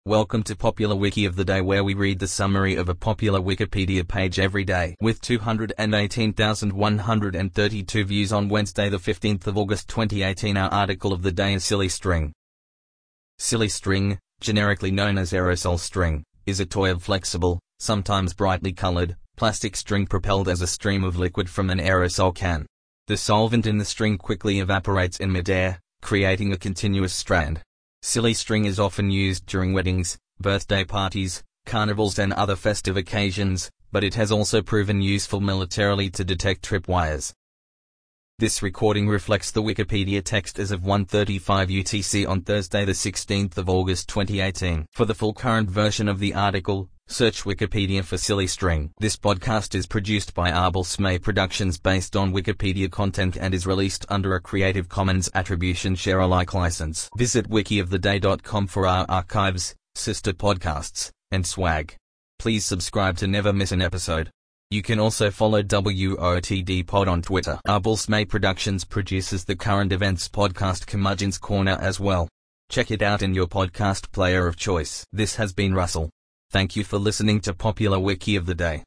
Welcome to Popular Wiki of the Day, where we read the summary of a popular Wikipedia page every day. With 218,132 views on Wednesday the 15th of August 2018, our article of the day is Silly String. Silly string, generically known as aerosol string, is a toy of flexible, sometimes brightly colored, plastic string propelled as a stream of liquid from an aerosol can. The solvent in the string quickly evaporates in midair, creating a continuous strand. Silly string is often used during weddings, birthday parties, carnivals and other festive occasions, but it has also proven useful militarily to detect tripwires. This recording reflects the Wikipedia text as of 1:35 UTC on Thursday the 16th of August 2018. For the full current version of the article, search Wikipedia for Silly String. This podcast is produced by Arbel Smay Productions based on Wikipedia content and is released under a Creative Commons Attribution Share Alike license. Visit wikioftheday.com for our archives, sister podcasts, and swag. Please subscribe to never miss an episode. You can also follow WOTD Pod on Twitter. Arbel Smay Productions produces the current events podcast Curmudgeon's Corner as well. Check it out in your podcast player of choice. This has been Russell. Thank you for listening to Popular Wiki of the Day.